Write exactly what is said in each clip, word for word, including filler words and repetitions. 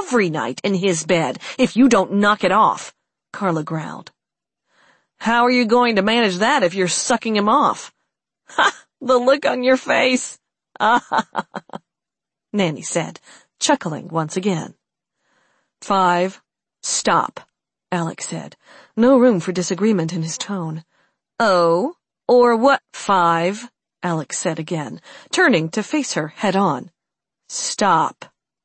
every night in his bed if you don't knock it off, Carla growled. How are you going to manage that if you're sucking him off? Ha! The look on your face. Ah ha ha ha, Nanny said, chuckling once again. Five. Stop, Alex said. No room for disagreement in his tone. Oh, or what five? Alex said again, turning to face her head-on. Stop.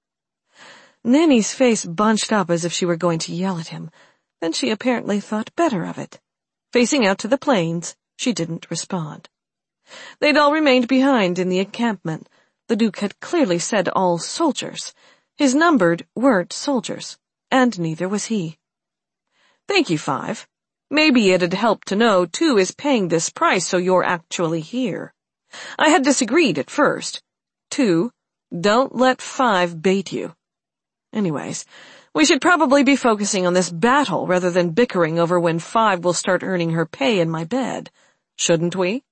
Nanny's face bunched up as if she were going to yell at him. Then she apparently thought better of it. Facing out to the plains, she didn't respond. They'd all remained behind in the encampment. The Duke had clearly said all soldiers. His numbered weren't soldiers, and neither was he. Thank you, Five. Maybe it'd help to know Two is paying this price so you're actually here. I had disagreed at first. Two, don't let Five bait you. Anyways, we should probably be focusing on this battle rather than bickering over when Five will start earning her pay in my bed. Shouldn't we?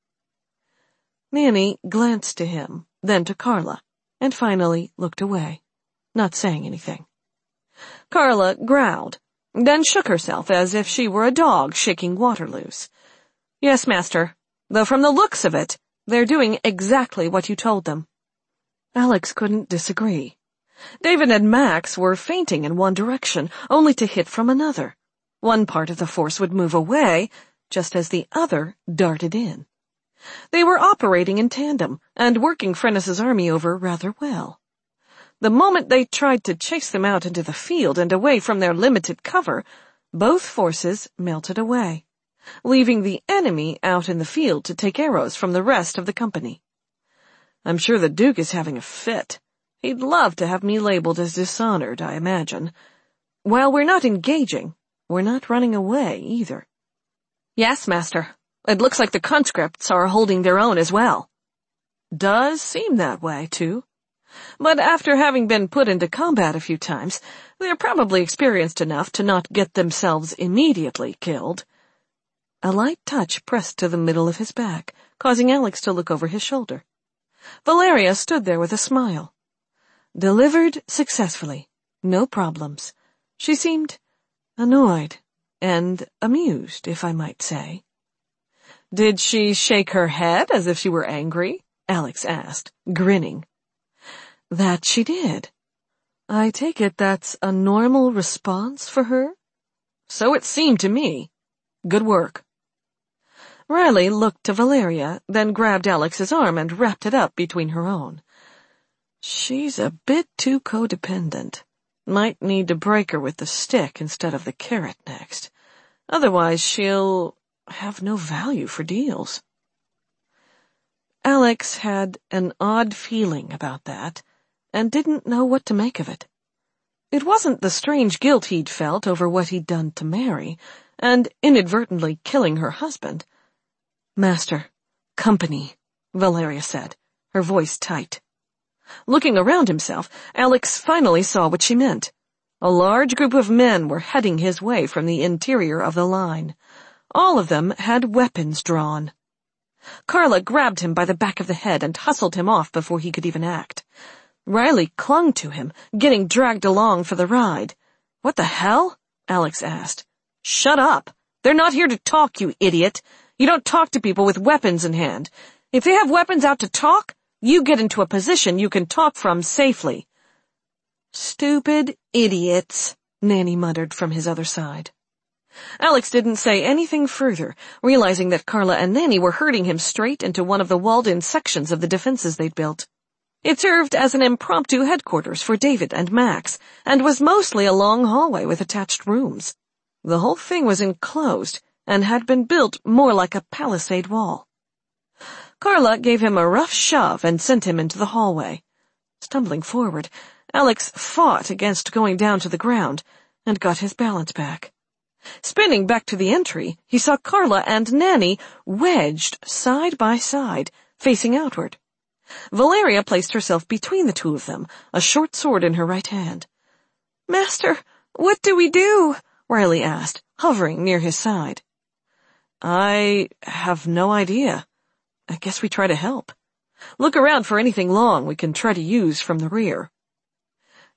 Nanny glanced to him, then to Carla, and finally looked away, not saying anything. Carla growled, then shook herself as if she were a dog shaking water loose. Yes, master, though from the looks of it, they're doing exactly what you told them. Alex couldn't disagree. David and Max were feinting in one direction, only to hit from another. One part of the force would move away, just as the other darted in. They were operating in tandem, and working Frennis's army over rather well. The moment they tried to chase them out into the field and away from their limited cover, both forces melted away, leaving the enemy out in the field to take arrows from the rest of the company. I'm sure the Duke is having a fit. He'd love to have me labeled as dishonored, I imagine. While we're not engaging, we're not running away either. Yes, master. It looks like the conscripts are holding their own as well. Does seem that way, too. But after having been put into combat a few times, they're probably experienced enough to not get themselves immediately killed. A light touch pressed to the middle of his back, causing Alex to look over his shoulder. Valeria stood there with a smile. Delivered successfully. No problems. She seemed annoyed and amused, if I might say. Did she shake her head as if she were angry? Alex asked, grinning. That she did. I take it that's a normal response for her? So it seemed to me. Good work. Riley looked to Valeria, then grabbed Alex's arm and wrapped it up between her own. She's a bit too codependent. Might need to break her with the stick instead of the carrot next. Otherwise she'll have no value for deals. Alex had an odd feeling about that, and didn't know what to make of it. It wasn't the strange guilt he'd felt over what he'd done to Mary, and inadvertently killing her husband. Master, company, Valeria said, her voice tight. Looking around himself, Alex finally saw what she meant. A large group of men were heading his way from the interior of the line. All of them had weapons drawn. Carla grabbed him by the back of the head and hustled him off before he could even act. Riley clung to him, getting dragged along for the ride. What the hell? Alex asked. Shut up. They're not here to talk, you idiot. You don't talk to people with weapons in hand. If they have weapons out to talk, you get into a position you can talk from safely. Stupid idiots, Nanny muttered from his other side. Alex didn't say anything further, realizing that Carla and Nanny were herding him straight into one of the walled-in sections of the defenses they'd built. It served as an impromptu headquarters for David and Max, and was mostly a long hallway with attached rooms. The whole thing was enclosed, and had been built more like a palisade wall. Carla gave him a rough shove and sent him into the hallway. Stumbling forward, Alex fought against going down to the ground, and got his balance back. Spinning back to the entry, he saw Carla and Nanny wedged side by side, facing outward. Valeria placed herself between the two of them, a short sword in her right hand. "Master, what do we do?" Riley asked, hovering near his side. "I have no idea. I guess we try to help. Look around for anything long we can try to use from the rear."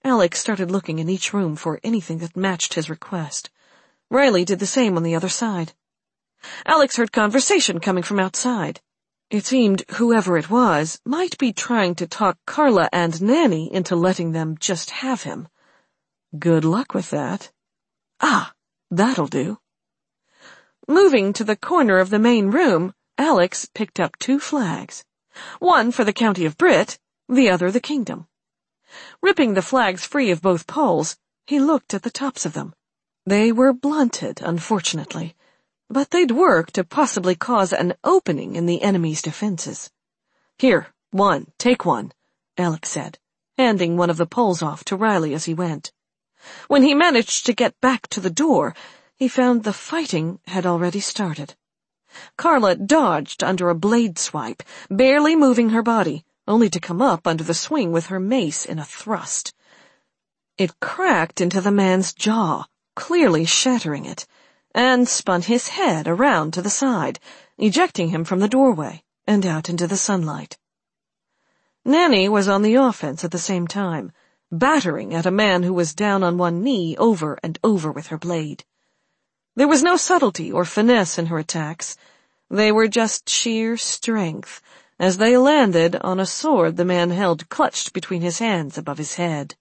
Alex started looking in each room for anything that matched his request. Riley did the same on the other side. Alex heard conversation coming from outside. It seemed whoever it was might be trying to talk Carla and Nanny into letting them just have him. Good luck with that. Ah, that'll do. Moving to the corner of the main room, Alex picked up two flags. One for the County of Britt, the other the Kingdom. Ripping the flags free of both poles, he looked at the tops of them. They were blunted, unfortunately, but they'd work to possibly cause an opening in the enemy's defenses. Here, one, take one, Alex said, handing one of the poles off to Riley as he went. When he managed to get back to the door, he found the fighting had already started. Carla dodged under a blade swipe, barely moving her body, only to come up under the swing with her mace in a thrust. It cracked into the man's jaw, clearly shattering it, and spun his head around to the side, ejecting him from the doorway and out into the sunlight. Nanny was on the offense at the same time, battering at a man who was down on one knee over and over with her blade. There was no subtlety or finesse in her attacks. They were just sheer strength, as they landed on a sword the man held clutched between his hands above his head.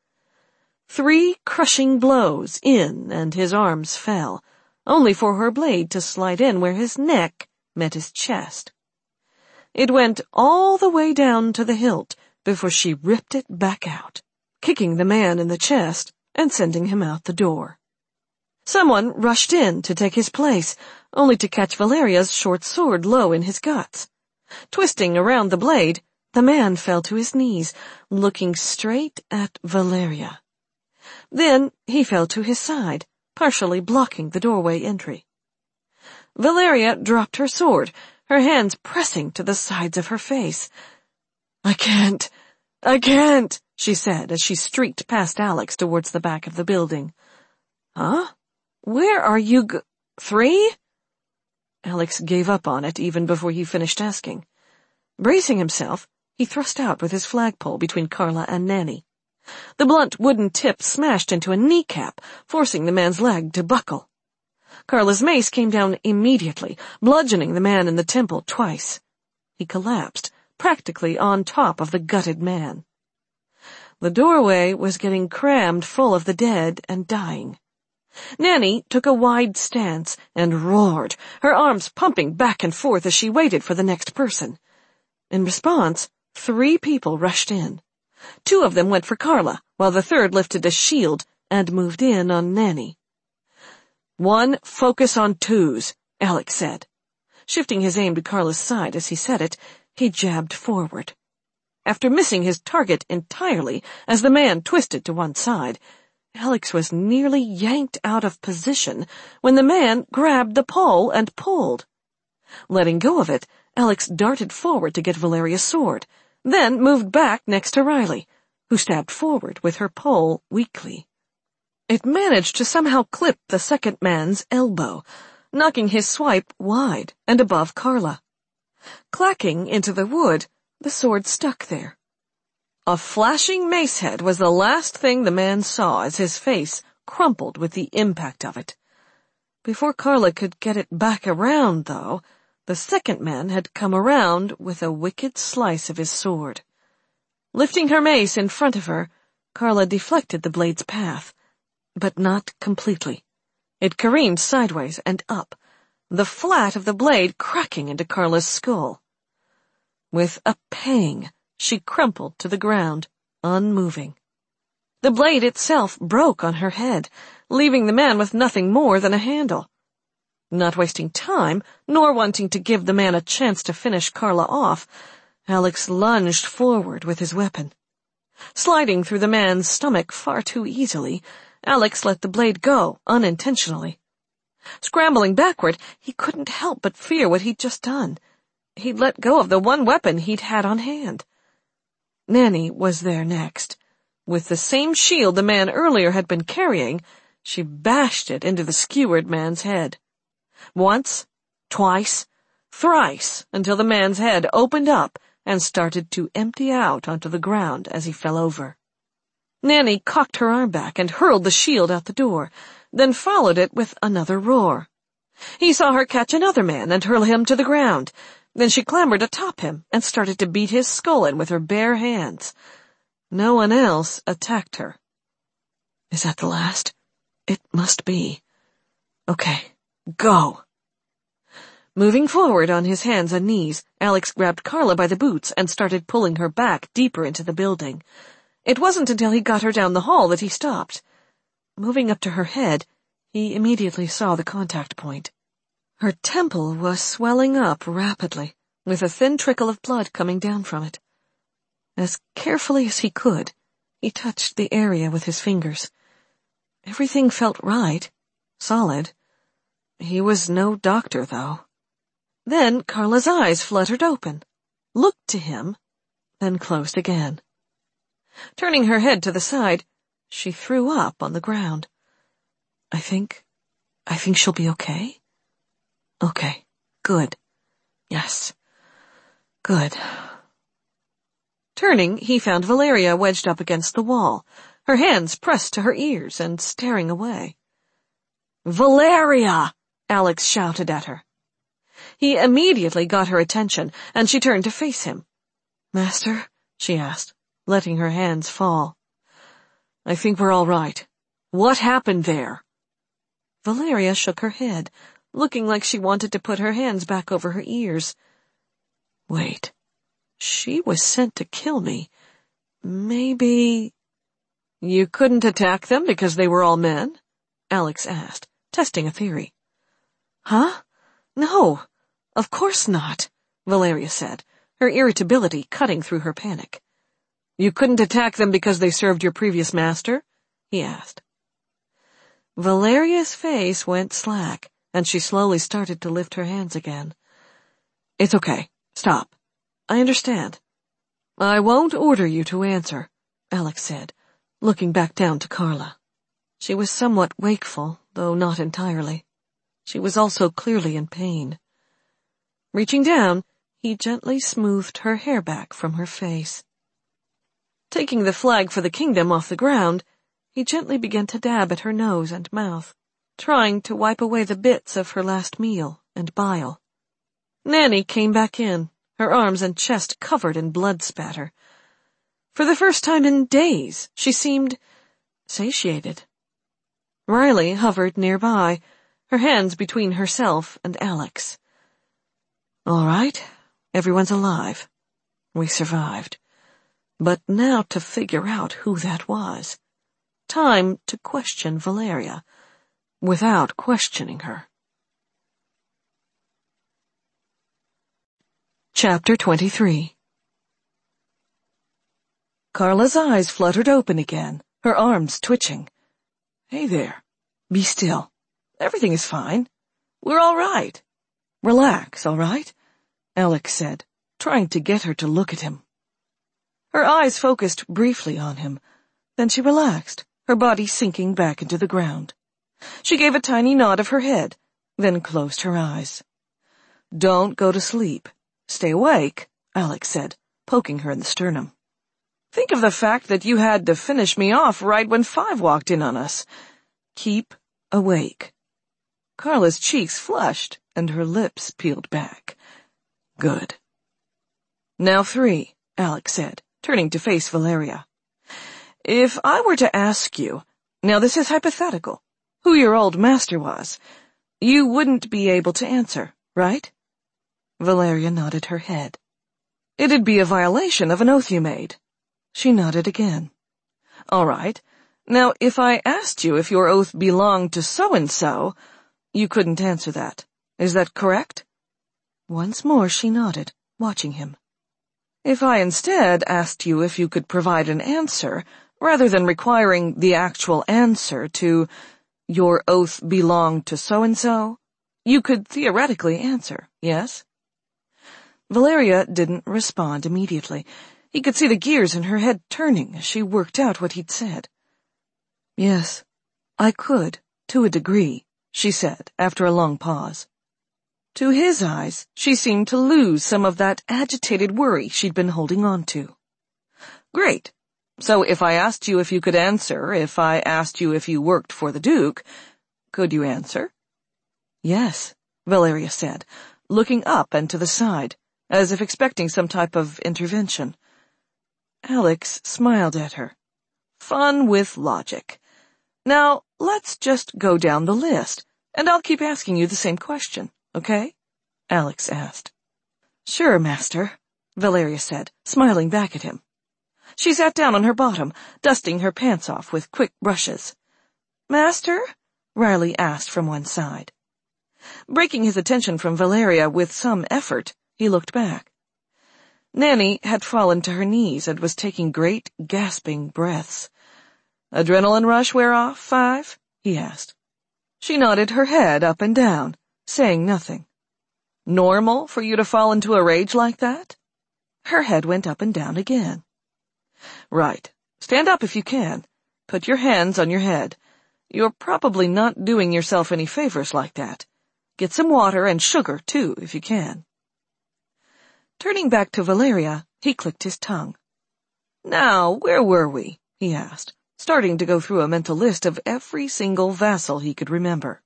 Three crushing blows in, and his arms fell, only for her blade to slide in where his neck met his chest. It went all the way down to the hilt before she ripped it back out, kicking the man in the chest and sending him out the door. Someone rushed in to take his place, only to catch Valeria's short sword low in his guts. Twisting around the blade, the man fell to his knees, looking straight at Valeria. Then he fell to his side, partially blocking the doorway entry. Valeria dropped her sword, her hands pressing to the sides of her face. "I can't, I can't," she said as she streaked past Alex towards the back of the building. "Huh? Where are you go- Three?" Alex gave up on it even before he finished asking. Bracing himself, he thrust out with his flagpole between Carla and Nanny. The blunt wooden tip smashed into a kneecap, forcing the man's leg to buckle. Carla's mace came down immediately, bludgeoning the man in the temple twice. He collapsed, practically on top of the gutted man. The doorway was getting crammed full of the dead and dying. Nanny took a wide stance and roared, her arms pumping back and forth as she waited for the next person. In response, three people rushed in. Two of them went for Carla, while the third lifted a shield and moved in on Nanny. "One, focus on twos," Alex said. Shifting his aim to Carla's side as he said it, he jabbed forward. After missing his target entirely as the man twisted to one side, Alex was nearly yanked out of position when the man grabbed the pole and pulled. Letting go of it, Alex darted forward to get Valeria's sword, then moved back next to Riley, who stabbed forward with her pole weakly. It managed to somehow clip the second man's elbow, knocking his swipe wide and above Carla. Clacking into the wood, the sword stuck there. A flashing mace head was the last thing the man saw as his face crumpled with the impact of it. Before Carla could get it back around, though, the second man had come around with a wicked slice of his sword. Lifting her mace in front of her, Carla deflected the blade's path, but not completely. It careened sideways and up, the flat of the blade cracking into Carla's skull. With a pang, she crumpled to the ground, unmoving. The blade itself broke on her head, leaving the man with nothing more than a handle. Not wasting time, nor wanting to give the man a chance to finish Carla off, Alex lunged forward with his weapon. Sliding through the man's stomach far too easily, Alex let the blade go, unintentionally. Scrambling backward, he couldn't help but fear what he'd just done. He'd let go of the one weapon he'd had on hand. Nanny was there next. With the same shield the man earlier had been carrying, she bashed it into the skewered man's head. Once, twice, thrice, until the man's head opened up and started to empty out onto the ground as he fell over. Nanny cocked her arm back and hurled the shield out the door, then followed it with another roar. He saw her catch another man and hurl him to the ground. Then she clambered atop him and started to beat his skull in with her bare hands. No one else attacked her. Is that the last? It must be. Okay, go. Moving forward on his hands and knees, Alex grabbed Carla by the boots and started pulling her back deeper into the building. It wasn't until he got her down the hall that he stopped. Moving up to her head, he immediately saw the contact point. Her temple was swelling up rapidly, with a thin trickle of blood coming down from it. As carefully as he could, he touched the area with his fingers. Everything felt right, solid. He was no doctor, though. Then Carla's eyes fluttered open, looked to him, then closed again. Turning her head to the side, she threw up on the ground. I think, I think she'll be okay. Okay, good. Yes, good. Turning, he found Valeria wedged up against the wall, her hands pressed to her ears and staring away. Valeria! Alex shouted at her. He immediately got her attention, and she turned to face him. Master? She asked, letting her hands fall. I think we're all right. What happened there? Valeria shook her head, looking like she wanted to put her hands back over her ears. Wait. She was sent to kill me. Maybe... You couldn't attack them because they were all men? Alex asked, testing a theory. Huh? No, of course not, Valeria said, her irritability cutting through her panic. You couldn't attack them because they served your previous master? He asked. Valeria's face went slack, and she slowly started to lift her hands again. It's okay. Stop. I understand. I won't order you to answer, Alex said, looking back down to Carla. She was somewhat wakeful, though not entirely. She was also clearly in pain. Reaching down, he gently smoothed her hair back from her face. Taking the flag for the kingdom off the ground, he gently began to dab at her nose and mouth, trying to wipe away the bits of her last meal and bile. Nanny came back in, her arms and chest covered in blood spatter. For the first time in days, she seemed satiated. Riley hovered nearby, her hands between herself and Alex. All right, everyone's alive. We survived. But now to figure out who that was. Time to question Valeria, without questioning her. Chapter twenty-three. Carla's eyes fluttered open again, her arms twitching. Hey there. Be still. Everything is fine. We're all right. Relax, all right? Alex said, trying to get her to look at him. Her eyes focused briefly on him. Then she relaxed, her body sinking back into the ground. She gave a tiny nod of her head, then closed her eyes. Don't go to sleep. Stay awake, Alex said, poking her in the sternum. Think of the fact that you had to finish me off right when Five walked in on us. Keep awake. Carla's cheeks flushed, and her lips peeled back. Good. Now Three, Alex said, turning to face Valeria. If I were to ask you, now this is hypothetical, who your old master was, you wouldn't be able to answer, right? Valeria nodded her head. It'd be a violation of an oath you made. She nodded again. All right. Now, if I asked you if your oath belonged to so-and-so, you couldn't answer that. Is that correct? Once more she nodded, watching him. If I instead asked you if you could provide an answer, rather than requiring the actual answer to, your oath belonged to so-and-so, you could theoretically answer, yes? Valeria didn't respond immediately. He could see the gears in her head turning as she worked out what he'd said. Yes, I could, to a degree, she said after a long pause. To his eyes, she seemed to lose some of that agitated worry she'd been holding on to. Great. So if I asked you if you could answer, if I asked you if you worked for the Duke, could you answer?" "Yes," Valeria said, looking up and to the side, as if expecting some type of intervention. Alex smiled at her. Fun with logic. "Now, let's just go down the list, and I'll keep asking you the same question, okay?" Alex asked. "Sure, Master," Valeria said, smiling back at him. She sat down on her bottom, dusting her pants off with quick brushes. "Master?" Riley asked from one side. Breaking his attention from Valeria with some effort, he looked back. Nanny had fallen to her knees and was taking great, gasping breaths. "Adrenaline rush wear off, Five?" he asked. She nodded her head up and down, saying nothing. "Normal for you to fall into a rage like that?" Her head went up and down again. "Right. Stand up if you can. Put your hands on your head. You're probably not doing yourself any favors like that. Get some water and sugar, too, if you can." Turning back to Valeria, he clicked his tongue. "Now, where were we?" he asked, starting to go through a mental list of every single vassal he could remember.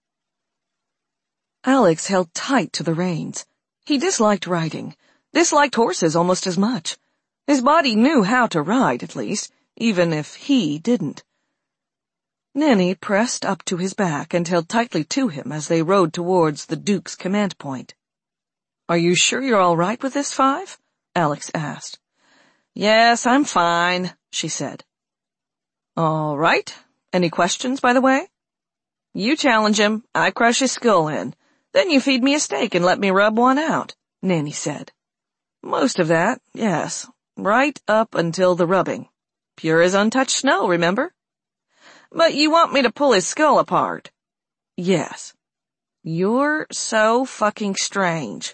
Alex held tight to the reins. He disliked riding, disliked horses almost as much. His body knew how to ride, at least, even if he didn't. Nanny pressed up to his back and held tightly to him as they rode towards the Duke's command point. "Are you sure you're all right with this, Five?" Alex asked. "Yes, I'm fine," she said. "All right. Any questions, by the way?" "You challenge him, I crush his skull in. Then you feed me a steak and let me rub one out," Nanny said. "Most of that, yes. Right up until the rubbing. Pure as untouched snow, remember?" "But you want me to pull his skull apart?" "Yes." "You're so fucking strange."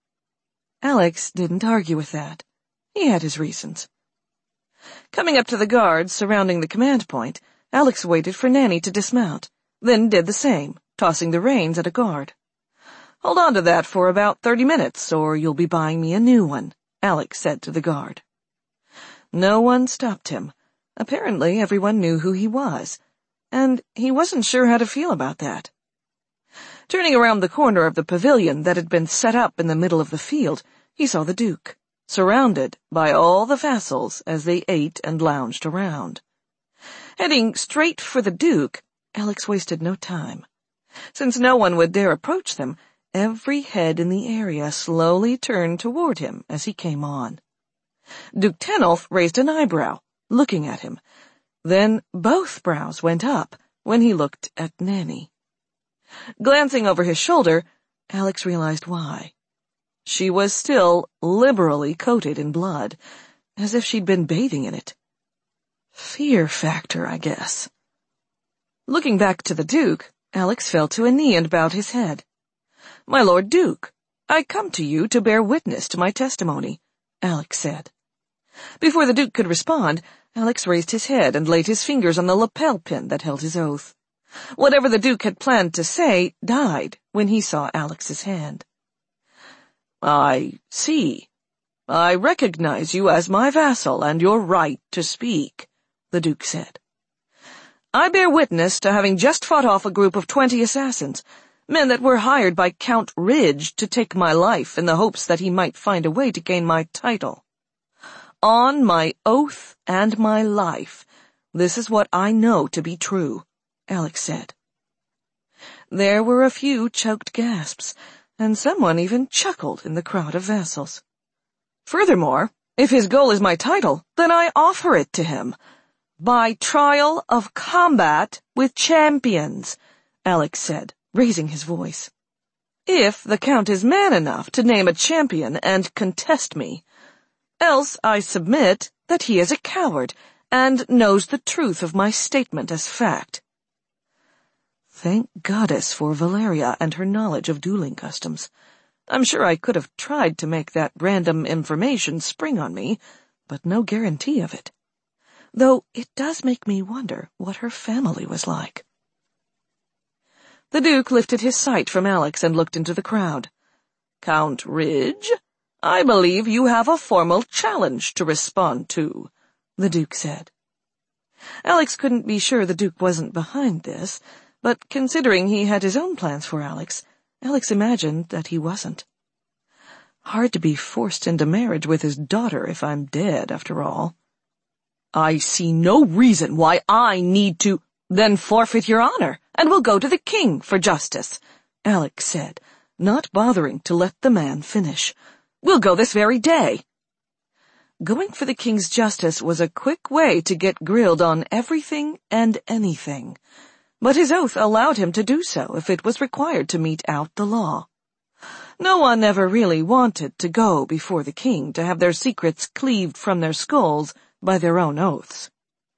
Alex didn't argue with that. He had his reasons. Coming up to the guards surrounding the command point, Alex waited for Nanny to dismount, then did the same, tossing the reins at a guard. "Hold on to that for about thirty minutes, or you'll be buying me a new one," Alex said to the guard. No one stopped him. Apparently everyone knew who he was, and he wasn't sure how to feel about that. Turning around the corner of the pavilion that had been set up in the middle of the field, he saw the Duke, surrounded by all the vassals as they ate and lounged around. Heading straight for the Duke, Alex wasted no time. Since no one would dare approach them, every head in the area slowly turned toward him as he came on. Duke Tenolf raised an eyebrow, looking at him. Then both brows went up when he looked at Nanny. Glancing over his shoulder, Alex realized why. She was still liberally coated in blood, as if she'd been bathing in it. Fear factor, I guess. Looking back to the Duke, Alex fell to a knee and bowed his head. "My Lord Duke, I come to you to bear witness to my testimony," Alex said. Before the Duke could respond, Alex raised his head and laid his fingers on the lapel pin that held his oath. Whatever the Duke had planned to say died when he saw Alex's hand. "I see. I recognize you as my vassal and your right to speak," the Duke said. "I bear witness to having just fought off a group of twenty assassins, men that were hired by Count Ridge to take my life in the hopes that he might find a way to gain my title. On my oath and my life, this is what I know to be true," Alex said. There were a few choked gasps, and someone even chuckled in the crowd of vassals. "Furthermore, if his goal is my title, then I offer it to him. By trial of combat with champions," Alex said, raising his voice. "If the Count is man enough to name a champion and contest me. Else I submit that he is a coward and knows the truth of my statement as fact." Thank goddess for Valeria and her knowledge of dueling customs. I'm sure I could have tried to make that random information spring on me, but no guarantee of it. Though it does make me wonder what her family was like. The Duke lifted his sight from Alex and looked into the crowd. "Count Ridge, I believe you have a formal challenge to respond to," the Duke said. Alex couldn't be sure the Duke wasn't behind this, but considering he had his own plans for Alex, Alex imagined that he wasn't. Hard to be forced into marriage with his daughter if I'm dead, after all. I see no reason why I need to— Then forfeit your honor, and we'll go to the king for justice, Alex said, not bothering to let the man finish. We'll go this very day. Going for the king's justice was a quick way to get grilled on everything and anything, but his oath allowed him to do so if it was required to mete out the law. No one ever really wanted to go before the king to have their secrets cleaved from their skulls by their own oaths.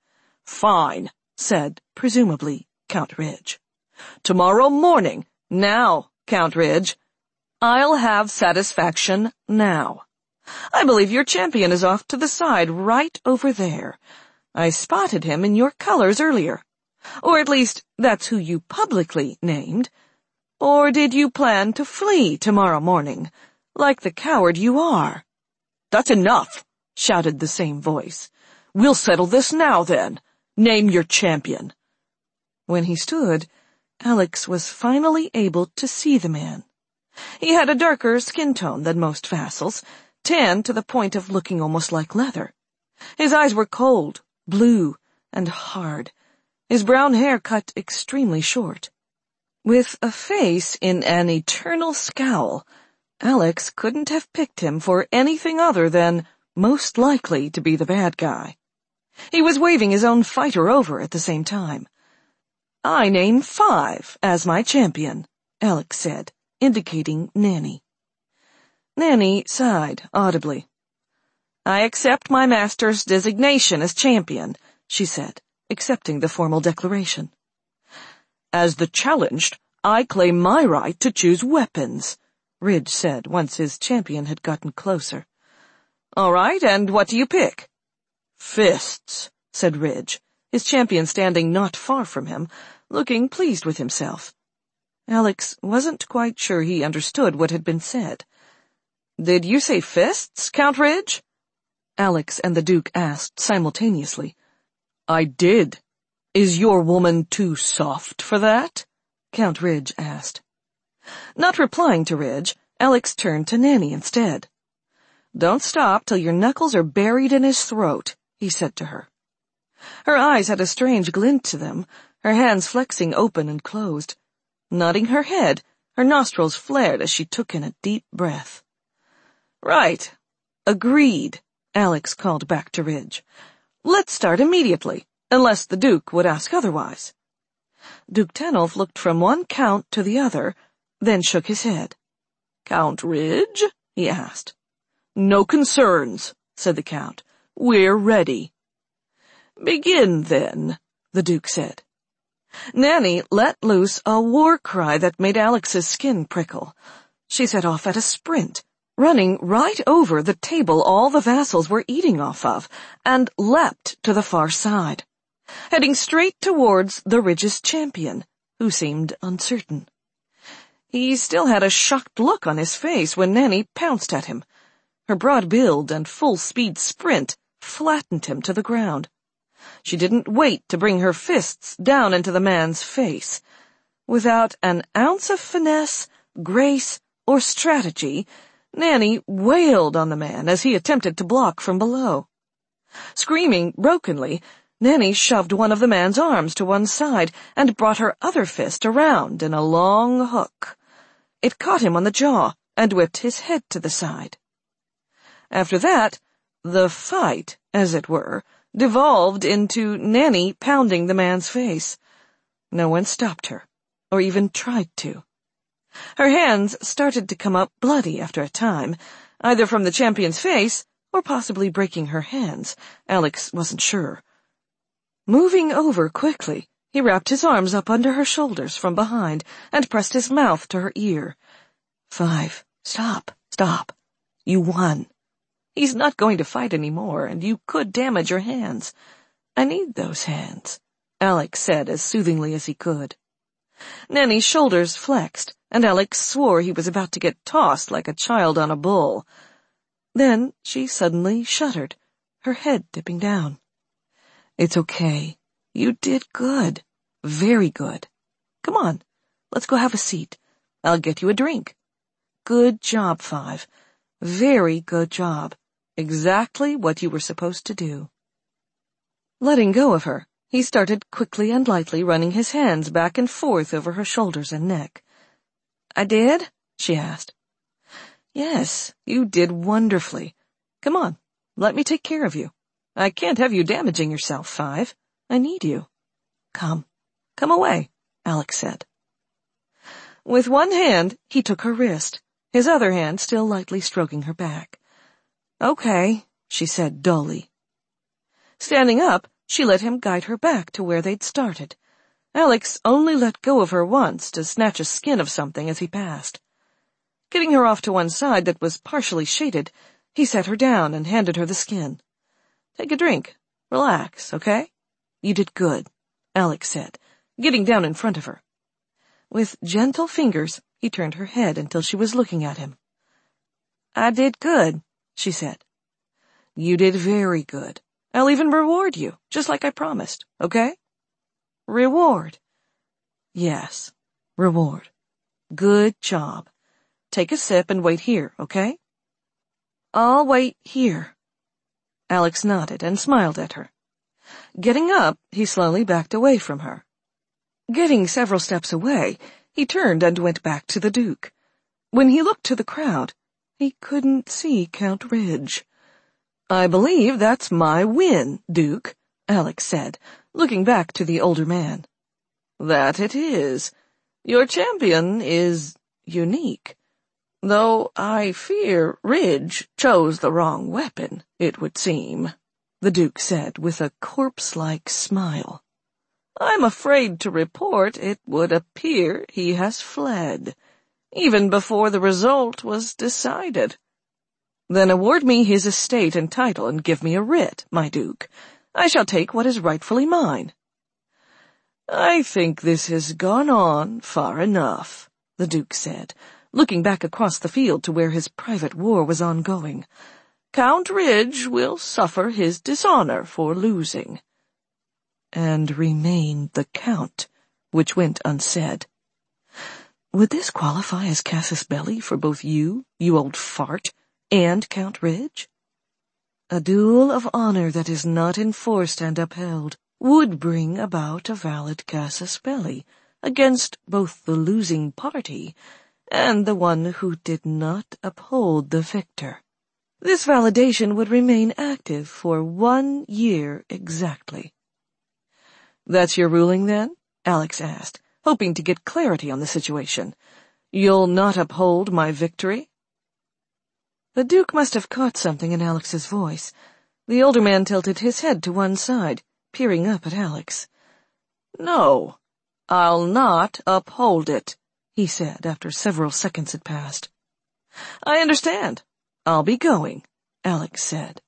Fine, said, presumably, Count Ridge. Tomorrow morning, now, Count Ridge. I'll have satisfaction now. I believe your champion is off to the side right over there. I spotted him in your colors earlier. Or at least, that's who you publicly named. Or did you plan to flee tomorrow morning, like the coward you are? That's enough, shouted the same voice. We'll settle this now, then. Name your champion. When he stood, Alex was finally able to see the man. He had a darker skin tone than most vassals, tan to the point of looking almost like leather. His eyes were cold, blue, and hard, his brown hair cut extremely short. With a face in an eternal scowl, Alex couldn't have picked him for anything other than most likely to be the bad guy. He was waving his own fighter over at the same time. I name Five as my champion, Alex said, indicating Nanny. Nanny sighed audibly. I accept my master's designation as champion, she said, accepting the formal declaration. As the challenged, I claim my right to choose weapons, Ridge said once his champion had gotten closer. All right, and what do you pick? Fists, said Ridge, his champion standing not far from him, looking pleased with himself. Alex wasn't quite sure he understood what had been said. Did you say fists, Count Ridge? Alex and the Duke asked simultaneously. I did. Is your woman too soft for that? Count Ridge asked. Not replying to Ridge, Alex turned to Nanny instead. Don't stop till your knuckles are buried in his throat, he said to her. Her eyes had a strange glint to them, her hands flexing open and closed. Nodding her head, her nostrils flared as she took in a deep breath. Right. Agreed, Alex called back to Ridge. Let's start immediately, unless the Duke would ask otherwise. Duke Tenolf looked from one count to the other, then shook his head. Count Ridge? He asked. No concerns, said the Count. We're ready. Begin, then, the Duke said. Nanny let loose a war cry that made Alex's skin prickle. She set off at a sprint, running right over the table all the vassals were eating off of, and leapt to the far side, heading straight towards the Ridge's champion, who seemed uncertain. He still had a shocked look on his face when Nanny pounced at him. Her broad build and full-speed sprint flattened him to the ground. She didn't wait to bring her fists down into the man's face. Without an ounce of finesse, grace, or strategy, Nanny wailed on the man as he attempted to block from below. Screaming brokenly, Nanny shoved one of the man's arms to one side and brought her other fist around in a long hook. It caught him on the jaw and whipped his head to the side. After that, the fight, as it were, devolved into Nanny pounding the man's face. No one stopped her, or even tried to. Her hands started to come up bloody after a time, either from the champion's face or possibly breaking her hands. Alex wasn't sure. Moving over quickly, he wrapped his arms up under her shoulders from behind and pressed his mouth to her ear. Five, stop, stop. You won. He's not going to fight anymore, and you could damage your hands. I need those hands, Alex said as soothingly as he could. Nanny's shoulders flexed, and Alex swore he was about to get tossed like a child on a bull. Then she suddenly shuddered, her head dipping down. It's okay. You did good. Very good. Come on, let's go have a seat. I'll get you a drink. Good job, Five. Very good job. Exactly what you were supposed to do. Letting go of her, he started quickly and lightly running his hands back and forth over her shoulders and neck. I did? She asked. Yes, you did wonderfully. Come on, let me take care of you. I can't have you damaging yourself, Five. I need you. Come, come away, Alex said. With one hand, he took her wrist, his other hand still lightly stroking her back. Okay, she said dully. Standing up, she let him guide her back to where they'd started. Alex only let go of her once to snatch a skin of something as he passed. Getting her off to one side that was partially shaded, he set her down and handed her the skin. Take a drink. Relax, okay? You did good, Alex said, getting down in front of her. With gentle fingers, he turned her head until she was looking at him. I did good, she said. You did very good. I'll even reward you, just like I promised, okay? Reward. Yes, reward. Good job. Take a sip and wait here, okay? I'll wait here. Alex nodded and smiled at her. Getting up, he slowly backed away from her. Getting several steps away, he turned and went back to the Duke. When he looked to the crowd, he couldn't see Count Ridge. I believe that's my win, Duke, Alex said, looking back to the older man. That it is. Your champion is unique. Though I fear Ridge chose the wrong weapon, it would seem, the Duke said with a corpse-like smile. I'm afraid to report it would appear he has fled, even before the result was decided. Then award me his estate and title and give me a writ, my Duke. I shall take what is rightfully mine. I think this has gone on far enough, the Duke said, looking back across the field to where his private war was ongoing. Count Ridge will suffer his dishonor for losing. And remained the Count, which went unsaid. Would this qualify as casus belli for both you, you old fart, and Count Ridge? A duel of honor that is not enforced and upheld would bring about a valid casus belli against both the losing party and the one who did not uphold the victor. This validation would remain active for one year exactly. That's your ruling, then? Alex asked, hoping to get clarity on the situation. You'll not uphold my victory? The Duke must have caught something in Alex's voice. The older man tilted his head to one side, peering up at Alex. No, I'll not uphold it, he said after several seconds had passed. I understand. I'll be going, Alex said.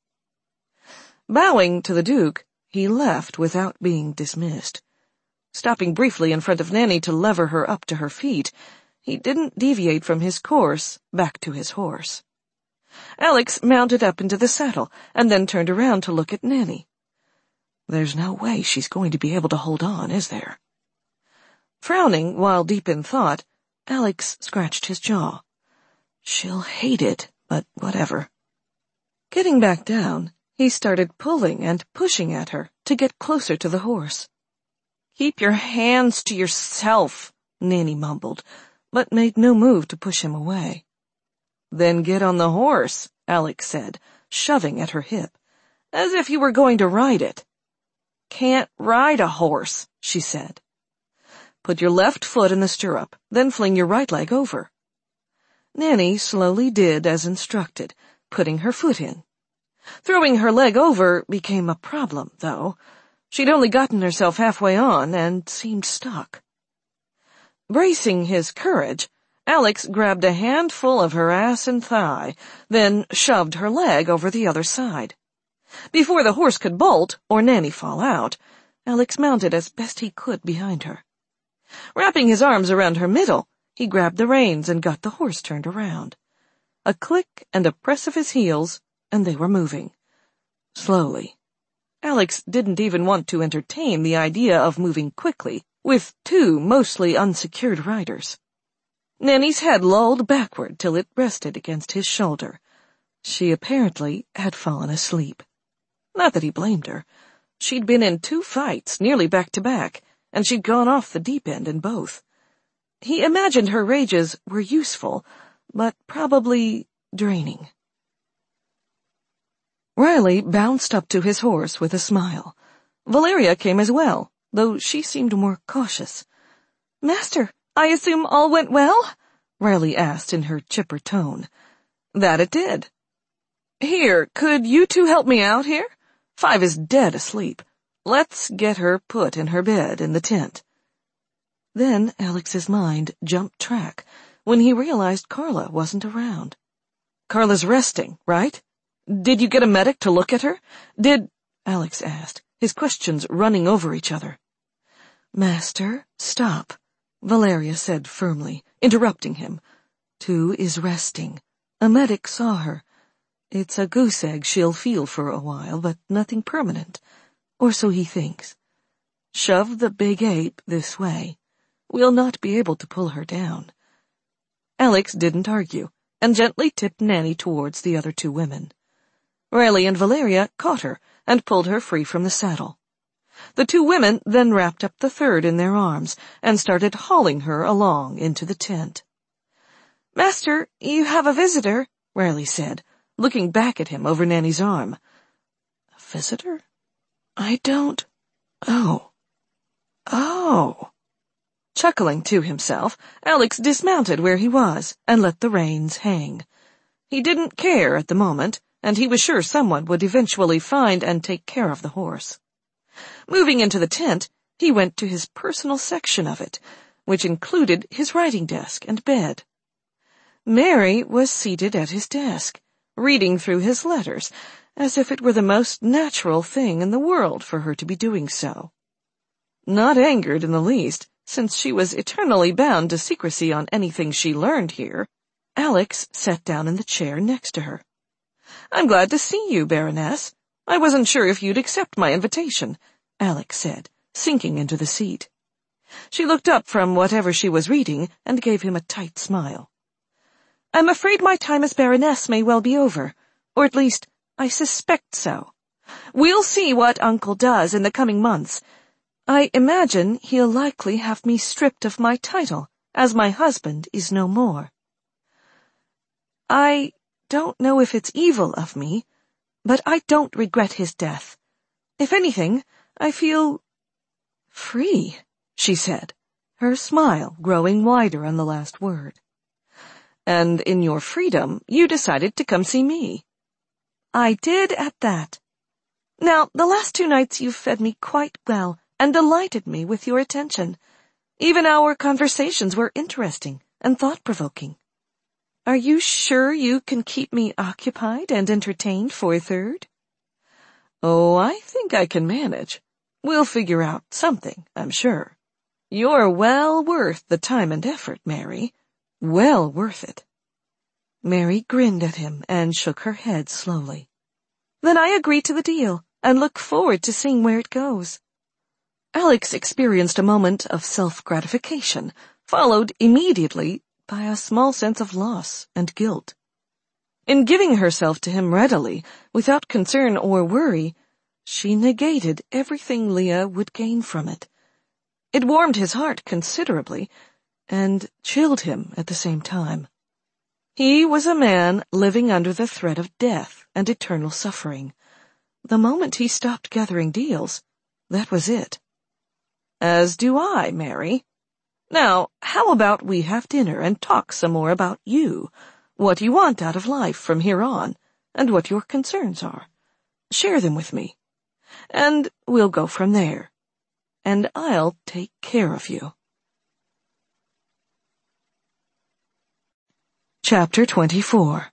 Bowing to the Duke, he left without being dismissed. Stopping briefly in front of Nanny to lever her up to her feet, he didn't deviate from his course back to his horse. Alex mounted up into the saddle and then turned around to look at Nanny. There's no way she's going to be able to hold on, is there? Frowning while deep in thought, Alex scratched his jaw. She'll hate it, but whatever. Getting back down, he started pulling and pushing at her to get closer to the horse. Keep your hands to yourself, Nanny mumbled, but made no move to push him away. Then get on the horse, Alex said, shoving at her hip, as if you were going to ride it. Can't ride a horse, she said. Put your left foot in the stirrup, then fling your right leg over. Nanny slowly did as instructed, putting her foot in. Throwing her leg over became a problem, though. She'd only gotten herself halfway on and seemed stuck. Bracing his courage, Alex grabbed a handful of her ass and thigh, then shoved her leg over the other side. Before the horse could bolt or Nanny fall out, Alex mounted as best he could behind her. Wrapping his arms around her middle, he grabbed the reins and got the horse turned around. A click and a press of his heels, and they were moving. Slowly. Alex didn't even want to entertain the idea of moving quickly, with two mostly unsecured riders. Nanny's head lolled backward till it rested against his shoulder. She apparently had fallen asleep. Not that he blamed her. She'd been in two fights, nearly back-to-back, and she'd gone off the deep end in both. He imagined her rages were useful, but probably draining. Riley bounced up to his horse with a smile. Valeria came as well, though she seemed more cautious. "Master, I assume all went well?" Riley asked in her chipper tone. That it did. "Here, could you two help me out here? Five is dead asleep. Let's get her put in her bed in the tent." Then Alex's mind jumped track when he realized Carla wasn't around. "Carla's resting, right? Did you get a medic to look at her? Did—" Alex asked, his questions running over each other. "Master, stop," Valeria said firmly, interrupting him. "Two is resting. A medic saw her. It's a goose egg she'll feel for a while, but nothing permanent. Or so he thinks. Shove the big ape this way. We'll not be able to pull her down." Alex didn't argue, and gently tipped Nanny towards the other two women. Riley and Valeria caught her and pulled her free from the saddle. The two women then wrapped up the third in their arms and started hauling her along into the tent. "Master, you have a visitor," Riley said, looking back at him over Nanny's arm. "A visitor? I don't... Oh. Oh." Chuckling to himself, Alex dismounted where he was and let the reins hang. He didn't care at the moment, and he was sure someone would eventually find and take care of the horse. Moving into the tent, he went to his personal section of it, which included his writing desk and bed. Mary was seated at his desk, reading through his letters, as if it were the most natural thing in the world for her to be doing so. Not angered in the least, since she was eternally bound to secrecy on anything she learned here, Alex sat down in the chair next to her. "I'm glad to see you, Baroness. I wasn't sure if you'd accept my invitation," Alex said, sinking into the seat. She looked up from whatever she was reading and gave him a tight smile. "I'm afraid my time as Baroness may well be over, or at least I suspect so. We'll see what Uncle does in the coming months. I imagine he'll likely have me stripped of my title, as my husband is no more. I don't know if it's evil of me, but I don't regret his death. If anything, I feel free," she said, her smile growing wider on the last word. "And in your freedom, you decided to come see me." "I did at that. Now, the last two nights you've fed me quite well and delighted me with your attention. Even our conversations were interesting and thought-provoking. Are you sure you can keep me occupied and entertained for a third?" "Oh, I think I can manage. We'll figure out something, I'm sure. You're well worth the time and effort, Mary. Well worth it." Mary grinned at him and shook her head slowly. "Then I agree to the deal and look forward to seeing where it goes." Alex experienced a moment of self-gratification, followed immediately by a small sense of loss and guilt. In giving herself to him readily, without concern or worry, she negated everything Leah would gain from it. It warmed his heart considerably, and chilled him at the same time. He was a man living under the threat of death and eternal suffering. The moment he stopped gathering deals, that was it. "As do I, Mary. Now, how about we have dinner and talk some more about you, what you want out of life from here on, and what your concerns are. Share them with me. And we'll go from there. And I'll take care of you." Chapter twenty-four.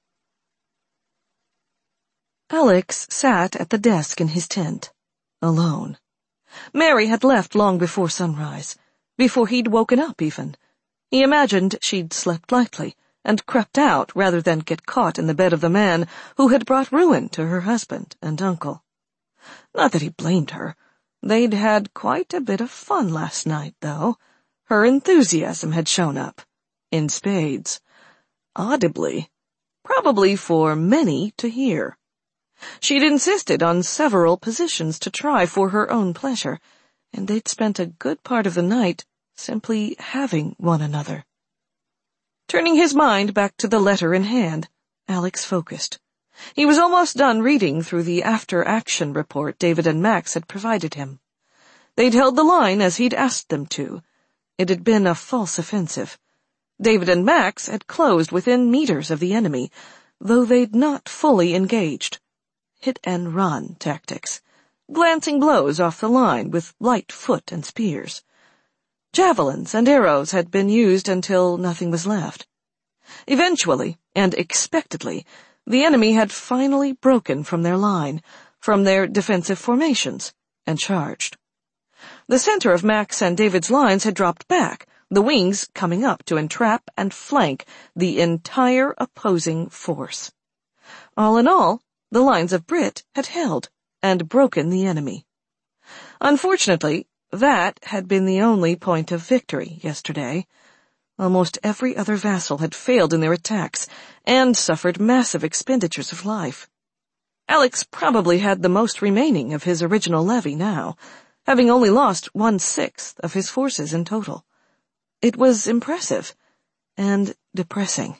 Alex sat at the desk in his tent, alone. Mary had left long before sunrise, before he'd woken up even. He imagined she'd slept lightly and crept out rather than get caught in the bed of the man who had brought ruin to her husband and uncle. Not that he blamed her. They'd had quite a bit of fun last night, though. Her enthusiasm had shown up. In spades. Audibly. Probably for many to hear. She'd insisted on several positions to try for her own pleasure, and they'd spent a good part of the night simply having one another. Turning his mind back to the letter in hand, Alex focused. He was almost done reading through the after-action report David and Max had provided him. They'd held the line as he'd asked them to. It had been a false offensive. David and Max had closed within meters of the enemy, though they'd not fully engaged. Hit-and-run tactics. Glancing blows off the line with light foot and spears. Javelins and arrows had been used until nothing was left. Eventually, and expectedly, the enemy had finally broken from their line, from their defensive formations, and charged. The center of Max and David's lines had dropped back, the wings coming up to entrap and flank the entire opposing force. All in all, the lines of Brit had held and broken the enemy. Unfortunately, that had been the only point of victory yesterday. Almost every other vassal had failed in their attacks and suffered massive expenditures of life. Alex probably had the most remaining of his original levy now, having only lost one-sixth of his forces in total. It was impressive and depressing.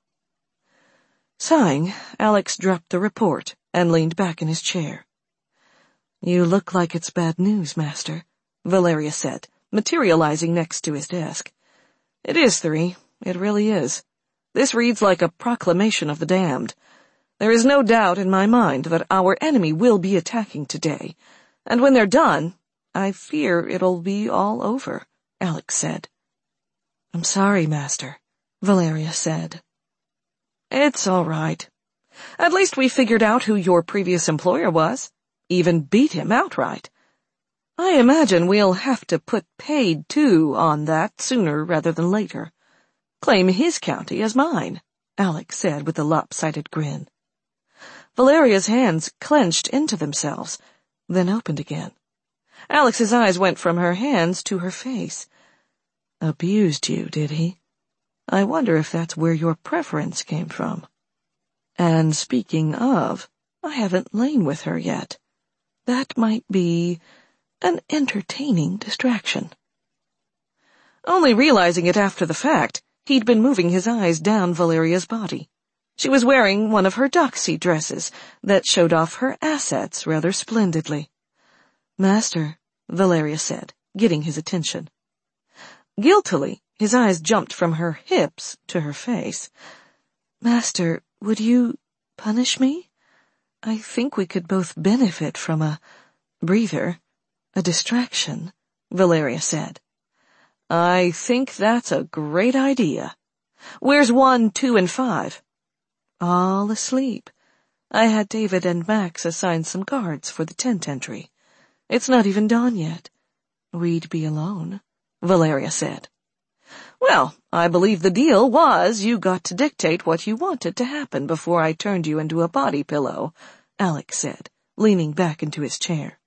Sighing, Alex dropped the report and leaned back in his chair. "You look like it's bad news, Master," Valeria said, materializing next to his desk. "It is, Three. It really is. This reads like a proclamation of the damned. There is no doubt in my mind that our enemy will be attacking today, and when they're done, I fear it'll be all over," Alex said. "I'm sorry, Master," Valeria said. "It's all right. At least we figured out who your previous employer was. Even beat him outright. I imagine we'll have to put paid two on that sooner rather than later. Claim his county as mine," Alex said with a lopsided grin. Valeria's hands clenched into themselves, then opened again. Alex's eyes went from her hands to her face. "Abused you, did he? I wonder if that's where your preference came from. And speaking of, I haven't lain with her yet. That might be an entertaining distraction." Only realizing it after the fact, he'd been moving his eyes down Valeria's body. She was wearing one of her doxy dresses that showed off her assets rather splendidly. "Master," Valeria said, getting his attention. Guiltily, his eyes jumped from her hips to her face. "Master, would you punish me? I think we could both benefit from a breather, a distraction," Valeria said. "I think that's a great idea. Where's one, two, and five?" "All asleep. I had David and Max assign some guards for the tent entry. It's not even dawn yet. We'd be alone," Valeria said. "Well, I believe the deal was you got to dictate what you wanted to happen before I turned you into a body pillow," Alex said, leaning back into his chair.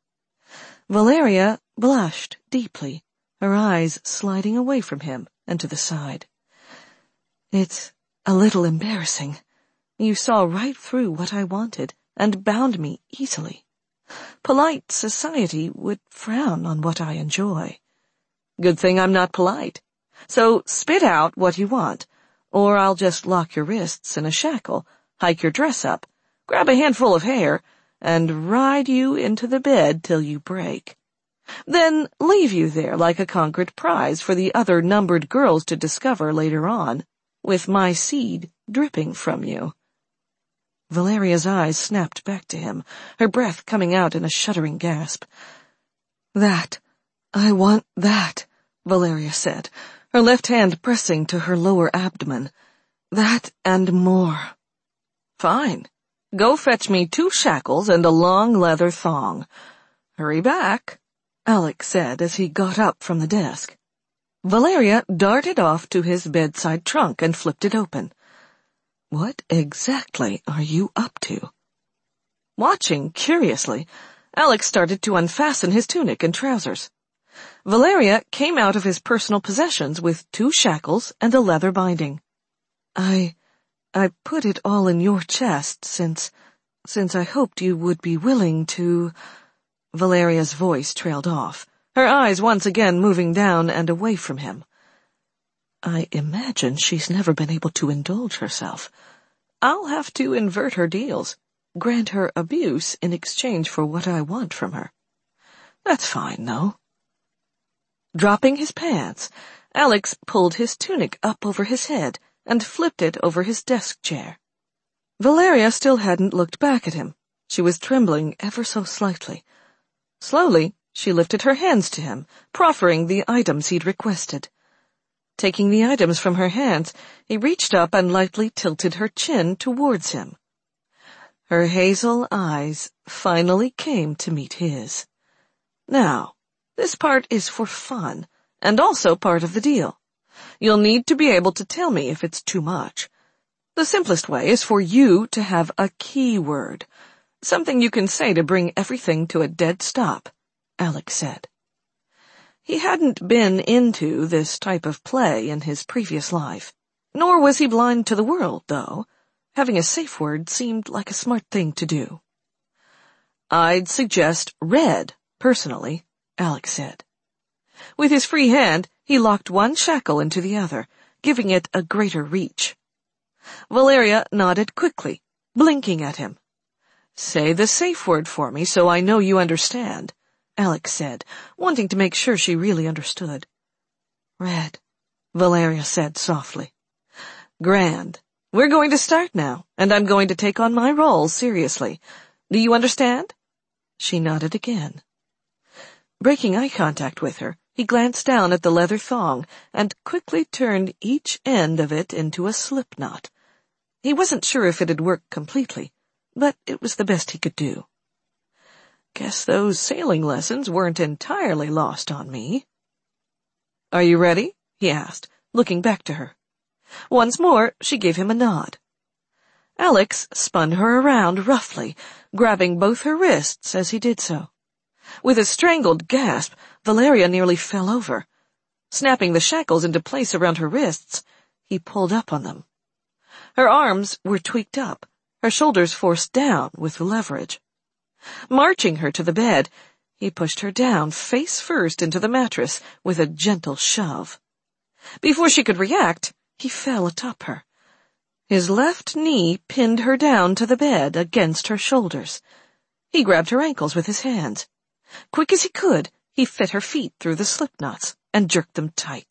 Valeria blushed deeply, her eyes sliding away from him and to the side. "It's a little embarrassing. You saw right through what I wanted and bound me easily. Polite society would frown on what I enjoy." "Good thing I'm not polite. So spit out what you want, or I'll just lock your wrists in a shackle, hike your dress up, grab a handful of hair, and ride you into the bed till you break. Then leave you there like a conquered prize for the other numbered girls to discover later on, with my seed dripping from you." Valeria's eyes snapped back to him, her breath coming out in a shuddering gasp. "That, I want that," Valeria said, her left hand pressing to her lower abdomen. "That and more." "Fine. Go fetch me two shackles and a long leather thong. Hurry back," Alex said as he got up from the desk. Valeria darted off to his bedside trunk and flipped it open. "What exactly are you up to?" Watching curiously, Alex started to unfasten his tunic and trousers. Valeria came out of his personal possessions with two shackles and a leather binding. I, I put it all in your chest since, since I hoped you would be willing to... Valeria's voice trailed off, her eyes once again moving down and away from him. I imagine she's never been able to indulge herself. I'll have to invert her deals, grant her abuse in exchange for what I want from her. That's fine, though. Dropping his pants, Alex pulled his tunic up over his head and flipped it over his desk chair. Valeria still hadn't looked back at him. She was trembling ever so slightly. Slowly, she lifted her hands to him, proffering the items he'd requested. Taking the items from her hands, he reached up and lightly tilted her chin towards him. Her hazel eyes finally came to meet his. Now, this part is for fun, and also part of the deal. You'll need to be able to tell me if it's too much. The simplest way is for you to have a key word, something you can say to bring everything to a dead stop, Alex said. He hadn't been into this type of play in his previous life, nor was he blind to the world, though. Having a safe word seemed like a smart thing to do. I'd suggest red, personally, Alex said. With his free hand, he locked one shackle into the other, giving it a greater reach. Valeria nodded quickly, blinking at him. Say the safe word for me so I know you understand, Alex said, wanting to make sure she really understood. Red, Valeria said softly. Grand. We're going to start now, and I'm going to take on my role seriously. Do you understand? She nodded again. Breaking eye contact with her, he glanced down at the leather thong and quickly turned each end of it into a slip knot. He wasn't sure if it had worked completely, but it was the best he could do. Guess those sailing lessons weren't entirely lost on me. Are you ready? He asked, looking back to her. Once more, she gave him a nod. Alex spun her around roughly, grabbing both her wrists as he did so. With a strangled gasp, Valeria nearly fell over. Snapping the shackles into place around her wrists, he pulled up on them. Her arms were tweaked up, her shoulders forced down with leverage. Marching her to the bed, he pushed her down face first into the mattress with a gentle shove. Before she could react, he fell atop her. His left knee pinned her down to the bed against her shoulders. He grabbed her ankles with his hands. Quick as he could, he fit her feet through the slipknots and jerked them tight.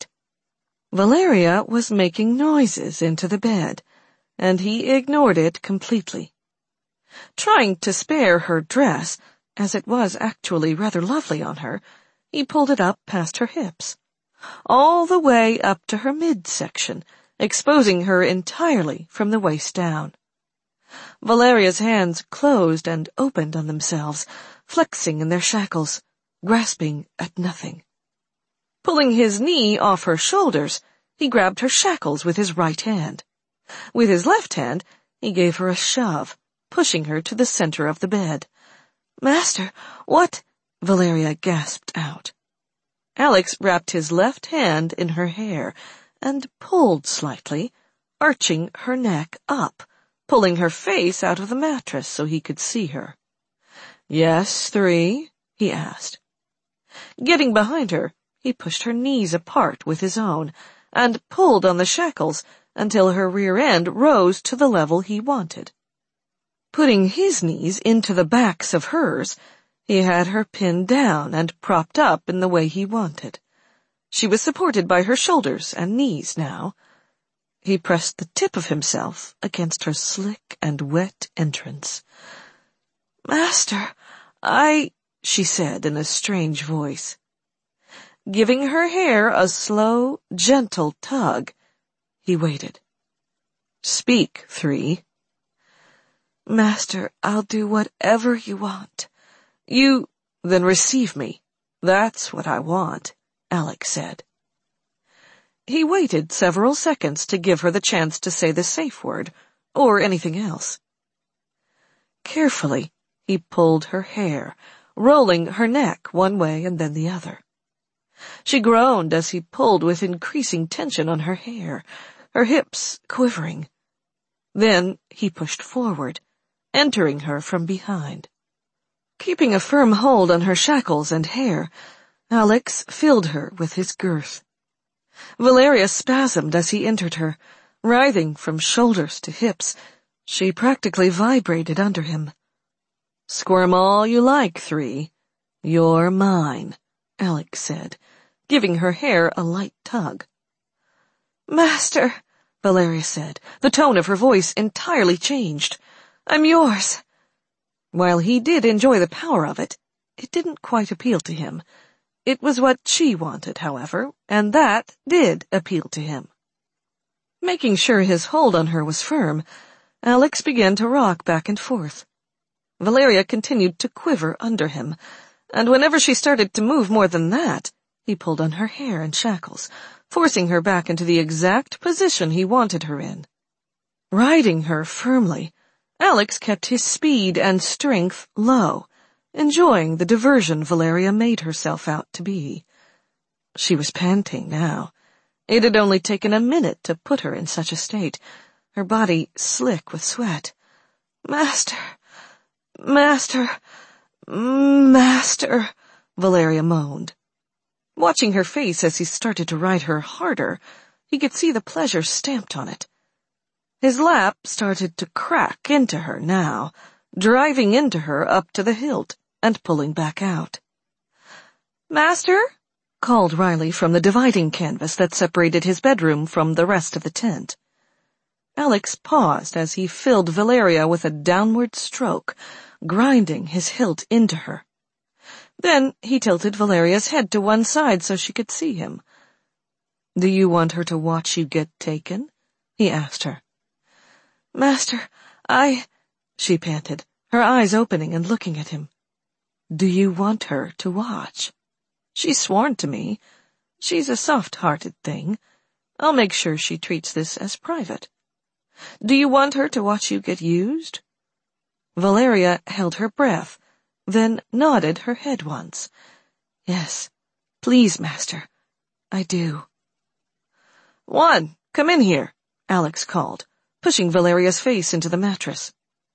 Valeria was making noises into the bed, and he ignored it completely. Trying to spare her dress, as it was actually rather lovely on her, he pulled it up past her hips, all the way up to her midsection, exposing her entirely from the waist down. Valeria's hands closed and opened on themselves, flexing in their shackles, grasping at nothing. Pulling his knee off her shoulders, he grabbed her shackles with his right hand. With his left hand, he gave her a shove, pushing her to the center of the bed. Master, what? Valeria gasped out. Alex wrapped his left hand in her hair and pulled slightly, arching her neck up, pulling her face out of the mattress so he could see her. Yes, three? He asked. Getting behind her, he pushed her knees apart with his own and pulled on the shackles until her rear end rose to the level he wanted. Putting his knees into the backs of hers, he had her pinned down and propped up in the way he wanted. She was supported by her shoulders and knees now. He pressed the tip of himself against her slick and wet entrance. Master, I... she said in a strange voice. Giving her hair a slow, gentle tug, he waited. Speak, three. Master, I'll do whatever you want. You, then receive me. That's what I want, Alex said. He waited several seconds to give her the chance to say the safe word, or anything else. Carefully, he pulled her hair, rolling her neck one way and then the other. She groaned as he pulled with increasing tension on her hair, her hips quivering. Then he pushed forward, entering her from behind. Keeping a firm hold on her shackles and hair, Alex filled her with his girth. Valeria spasmed as he entered her, writhing from shoulders to hips. She practically vibrated under him. "Squirm all you like, Three. You're mine," Alex said, giving her hair a light tug. "Master," Valeria said, the tone of her voice entirely changed. "I'm yours." While he did enjoy the power of it, it didn't quite appeal to him. It was what she wanted, however, and that did appeal to him. Making sure his hold on her was firm, Alex began to rock back and forth. Valeria continued to quiver under him, and whenever she started to move more than that, he pulled on her hair and shackles, forcing her back into the exact position he wanted her in. Riding her firmly, Alex kept his speed and strength low, enjoying the diversion Valeria made herself out to be. She was panting now. It had only taken a minute to put her in such a state, her body slick with sweat. "Master, master, master," Valeria moaned. Watching her face as he started to ride her harder, he could see the pleasure stamped on it. His lap started to crack into her now, driving into her up to the hilt and pulling back out. "Master?" called Riley from the dividing canvas that separated his bedroom from the rest of the tent. Alex paused as he filled Valeria with a downward stroke, grinding his hilt into her. Then he tilted Valeria's head to one side so she could see him. "Do you want her to watch you get taken?" he asked her. "Master, I—" she panted, her eyes opening and looking at him. "Do you want her to watch? She's sworn to me. She's a soft-hearted thing. I'll make sure she treats this as private. Do you want her to watch you get used?" Valeria held her breath, then nodded her head once. "Yes, please, Master, I do." "One, come in here," Alex called, pushing Valeria's face into the mattress.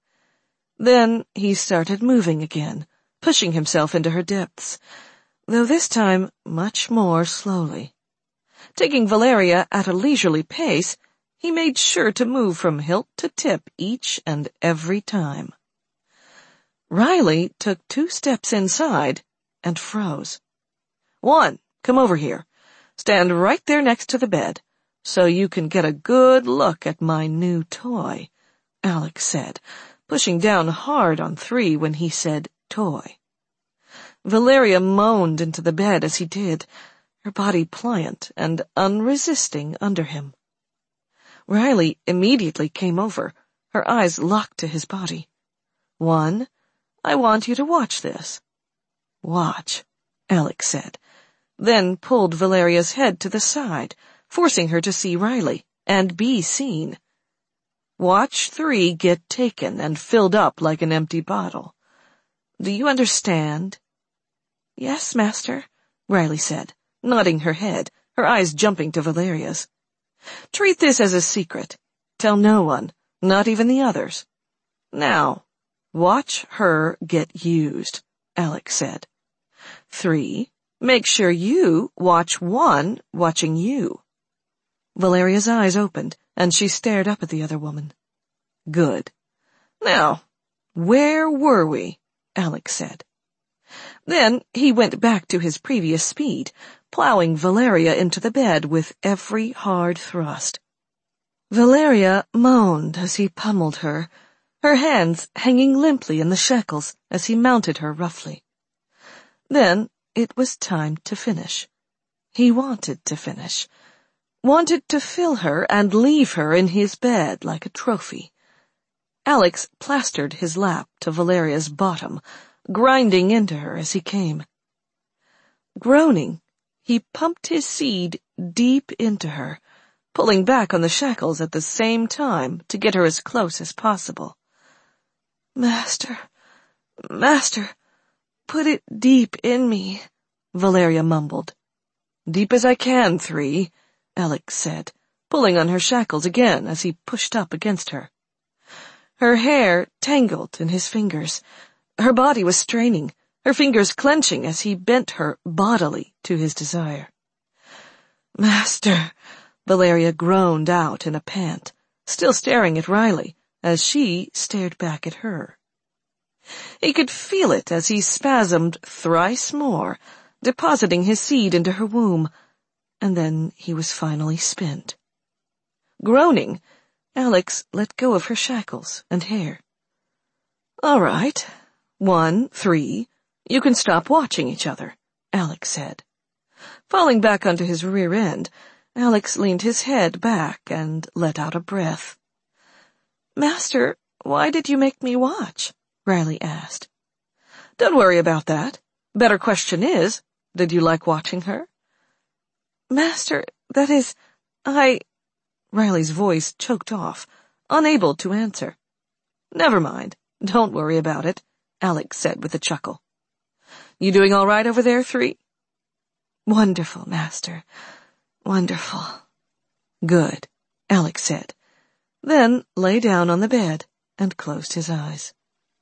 Then he started moving again, pushing himself into her depths, though this time much more slowly. Taking Valeria at a leisurely pace, he made sure to move from hilt to tip each and every time. Riley took two steps inside and froze. "One, come over here. Stand right there next to the bed, so you can get a good look at my new toy," Alex said, pushing down hard on Three when he said toy. Valeria moaned into the bed as he did, her body pliant and unresisting under him. Riley immediately came over, her eyes locked to his body. "One, I want you to watch this." "Watch," Alex said, then pulled Valeria's head to the side, forcing her to see Riley and be seen. "Watch Three get taken and filled up like an empty bottle. Do you understand?" "Yes, Master," Riley said, nodding her head, her eyes jumping to Valeria's. "Treat this as a secret. Tell no one, not even the others. Now, watch her get used," Alex said. "Three, make sure you watch One watching you." Valeria's eyes opened, and she stared up at the other woman. "Good. Now, where were we?" Alex said. Then he went back to his previous speed, plowing Valeria into the bed with every hard thrust. Valeria moaned as he pummeled her, her hands hanging limply in the shackles as he mounted her roughly. Then it was time to finish. He wanted to finish, wanted to fill her and leave her in his bed like a trophy. Alex plastered his lap to Valeria's bottom, grinding into her as he came. Groaning, he pumped his seed deep into her, pulling back on the shackles at the same time to get her as close as possible. "Master, Master, put it deep in me," Valeria mumbled. "Deep as I can, Three," Alex said, pulling on her shackles again as he pushed up against her. Her hair tangled in his fingers. Her body was straining, her fingers clenching as he bent her bodily to his desire. "Master," Valeria groaned out in a pant, still staring at Riley as she stared back at her. He could feel it as he spasmed thrice more, depositing his seed into her womb, and then he was finally spent. Groaning, Alex let go of her shackles and hair. "All right. One, three, you can stop watching each other," Alex said. Falling back onto his rear end, Alex leaned his head back and let out a breath. "Master, why did you make me watch?" Riley asked. "Don't worry about that. Better question is, did you like watching her?" "Master, that is, I—" Riley's voice choked off, unable to answer. "Never mind. Don't worry about it," Alex said with a chuckle. "You doing all right over there, Three?" "Wonderful, Master. Wonderful." "Good," Alex said, then lay down on the bed and closed his eyes.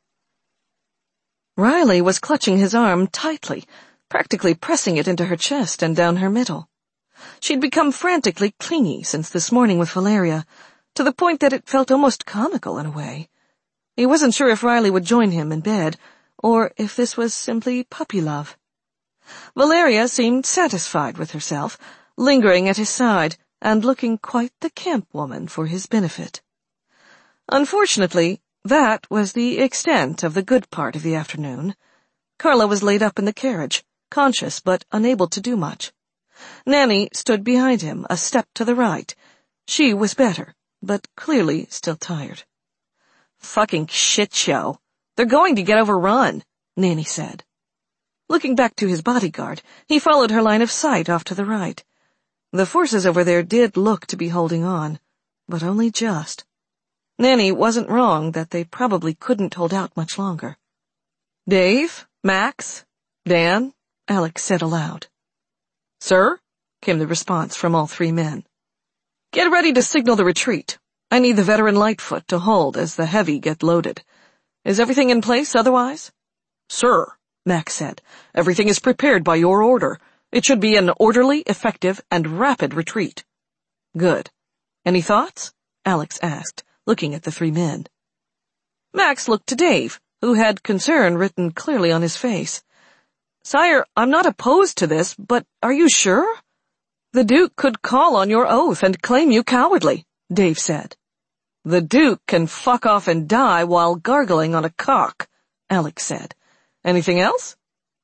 Riley was clutching his arm tightly, practically pressing it into her chest and down her middle. She'd become frantically clingy since this morning with Valeria, to the point that it felt almost comical in a way. He wasn't sure if Riley would join him in bed, or if this was simply puppy love. Valeria seemed satisfied with herself, lingering at his side and looking quite the camp woman for his benefit. Unfortunately, that was the extent of the good part of the afternoon. Carla was laid up in the carriage, conscious but unable to do much. Nanny stood behind him, a step to the right. She was better, but clearly still tired. "Fucking shit show. They're going to get overrun," Nanny said. Looking back to his bodyguard, he followed her line of sight off to the right. The forces over there did look to be holding on, but only just. Nanny wasn't wrong that they probably couldn't hold out much longer. "Dave? Max? Dan?" Alex said aloud. "Sir?" came the response from all three men. "Get ready to signal the retreat. I need the veteran Lightfoot to hold as the heavy get loaded. Is everything in place otherwise?" "Sir," Max said, "everything is prepared by your order. It should be an orderly, effective, and rapid retreat." "Good. Any thoughts?" Alex asked, looking at the three men. Max looked to Dave, who had concern written clearly on his face. "Sire, I'm not opposed to this, but are you sure? The Duke could call on your oath and claim you cowardly," Dave said. "The Duke can fuck off and die while gargling on a cock," Alex said. "Anything else?"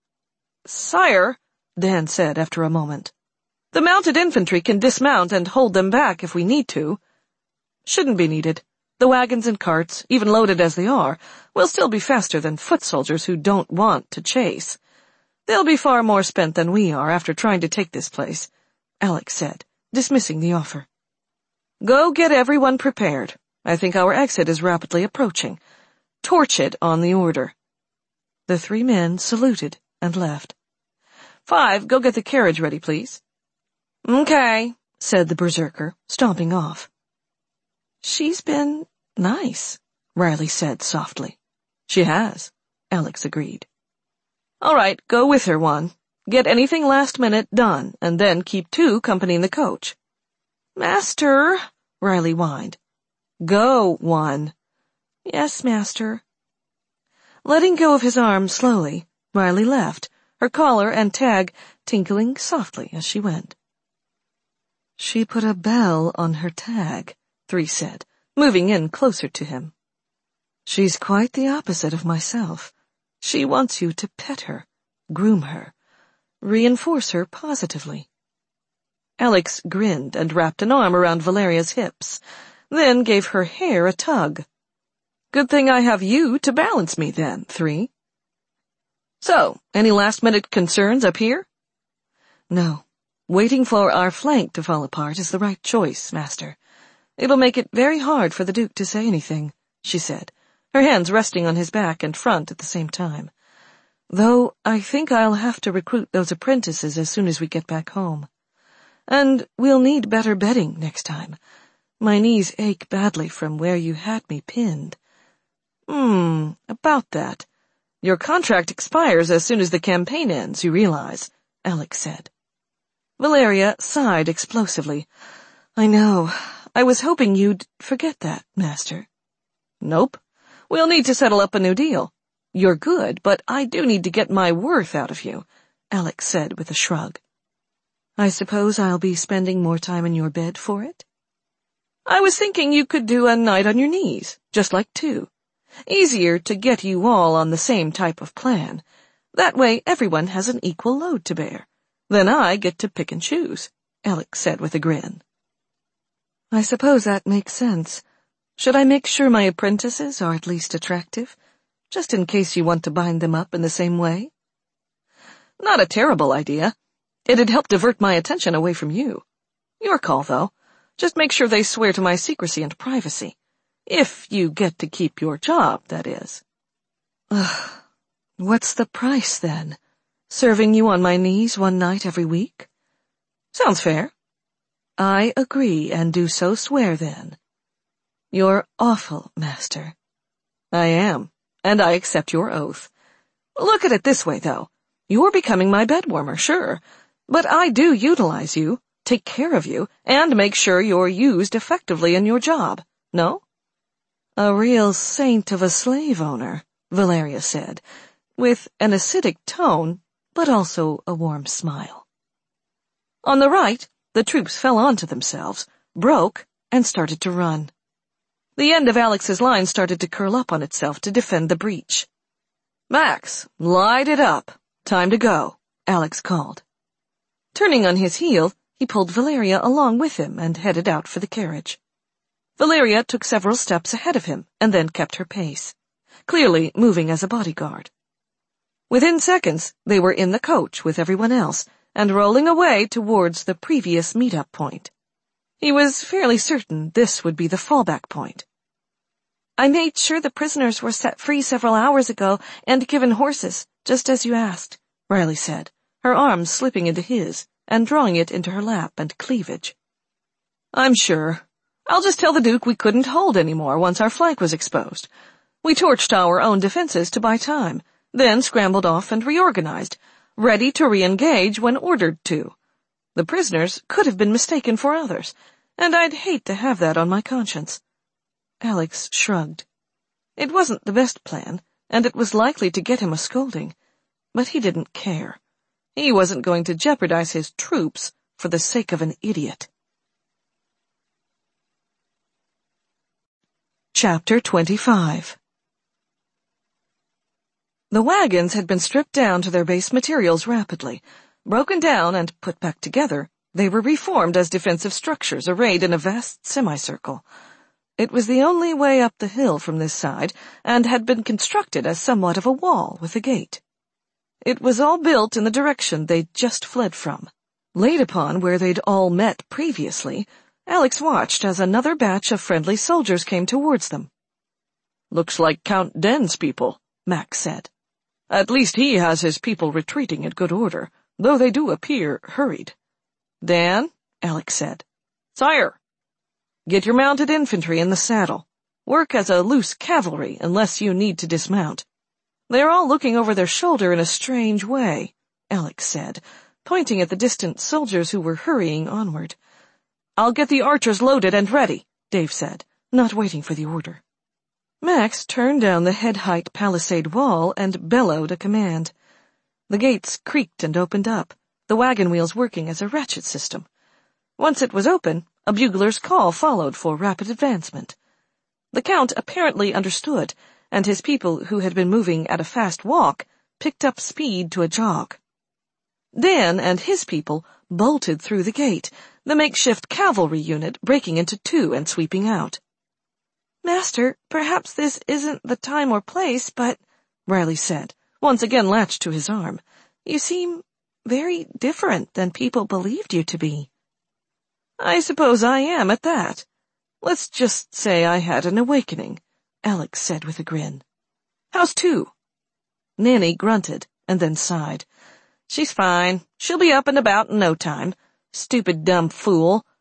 "Sire," Dan said after a moment, "the mounted infantry can dismount and hold them back if we need to." "Shouldn't be needed. The wagons and carts, even loaded as they are, will still be faster than foot soldiers who don't want to chase. They'll be far more spent than we are after trying to take this place," Alex said, dismissing the offer. "Go get everyone prepared. I think our exit is rapidly approaching. Torch it on the order." The three men saluted and left. "Five, go get the carriage ready, please." "Okay," said the berserker, stomping off. "She's been nice," Riley said softly. "She has," Alex agreed. "All right, go with her, one. Get anything last minute done, and then keep two company in the coach." "Master," Riley whined. "Go, one." "Yes, Master." Letting go of his arm slowly, Riley left, her collar and tag tinkling softly as she went. "She put a bell on her tag," Three said, moving in closer to him. "She's quite the opposite of myself. She wants you to pet her, groom her, reinforce her positively." Alex grinned and wrapped an arm around Valeria's hips, then gave her hair a tug. "Good thing I have you to balance me then, Three." "So, any last-minute concerns up here?" "No. Waiting for our flank to fall apart is the right choice, Master. It'll make it very hard for the Duke to say anything," she said, her hands resting on his back and front at the same time. Though I think I'll have to recruit those apprentices as soon as we get back home. And we'll need better bedding next time. My knees ache badly from where you had me pinned. Hmm, about that. Your contract expires as soon as the campaign ends, you realize, Alex said. Valeria sighed explosively. I know. I was hoping you'd forget that, Master. Nope. We'll need to settle up a new deal. You're good, but I do need to get my worth out of you, Alex said with a shrug. I suppose I'll be spending more time in your bed for it? I was thinking you could do a night on your knees, just like two. Easier to get you all on the same type of plan. That way everyone has an equal load to bear. Then I get to pick and choose, Alex said with a grin. I suppose that makes sense. Should I make sure my apprentices are at least attractive, just in case you want to bind them up in the same way? Not a terrible idea. It'd help divert my attention away from you. Your call, though. Just make sure they swear to my secrecy and privacy. If you get to keep your job, that is. Ugh. What's the price, then? Serving you on my knees one night every week? Sounds fair. I agree, and do so swear, then. You're awful, Master. I am, and I accept your oath. Look at it this way, though. You're becoming my bedwarmer, sure, but I do utilize you, take care of you, and make sure you're used effectively in your job, no? A real saint of a slave owner, Valeria said, with an acidic tone, but also a warm smile. On the right, the troops fell onto themselves, broke, and started to run. The end of Alex's line started to curl up on itself to defend the breach. Max, light it up. Time to go, Alex called. Turning on his heel, he pulled Valeria along with him and headed out for the carriage. Valeria took several steps ahead of him and then kept her pace, clearly moving as a bodyguard. Within seconds, they were in the coach with everyone else and rolling away towards the previous meet-up point. He was fairly certain this would be the fallback point. I made sure the prisoners were set free several hours ago and given horses, just as you asked, Riley said, her arm slipping into his and drawing it into her lap and cleavage. I'm sure. I'll just tell the Duke we couldn't hold any more once our flank was exposed. We torched our own defenses to buy time, then scrambled off and reorganized, ready to re-engage when ordered to. The prisoners could have been mistaken for others, and I'd hate to have that on my conscience. Alex shrugged. It wasn't the best plan, and it was likely to get him a scolding, but he didn't care. He wasn't going to jeopardize his troops for the sake of an idiot. Chapter twenty-five. The wagons had been stripped down to their base materials rapidly. Broken down and put back together, they were reformed as defensive structures arrayed in a vast semicircle. It was the only way up the hill from this side, and had been constructed as somewhat of a wall with a gate. It was all built in the direction they'd just fled from. Laid upon where they'd all met previously, Alex watched as another batch of friendly soldiers came towards them. Looks like Count Den's people, Max said. At least he has his people retreating in good order, though they do appear hurried. Dan, Alex said. Sire. Get your mounted infantry in the saddle. Work as a loose cavalry unless you need to dismount. They're all looking over their shoulder in a strange way, Alex said, pointing at the distant soldiers who were hurrying onward. I'll get the archers loaded and ready, Dave said, not waiting for the order. Max turned down the head-height palisade wall and bellowed a command. The gates creaked and opened up, the wagon wheels working as a ratchet system. Once it was open, a bugler's call followed for rapid advancement. The Count apparently understood, and his people, who had been moving at a fast walk, picked up speed to a jog. Dan and his people bolted through the gate, the makeshift cavalry unit breaking into two and sweeping out. Master, perhaps this isn't the time or place, but, Riley said, once again latched to his arm, you seem very different than people believed you to be. I suppose I am at that. Let's just say I had an awakening, Alex said with a grin. How's two? Nanny grunted, and then sighed. She's fine. She'll be up and about in no time. Stupid dumb fool.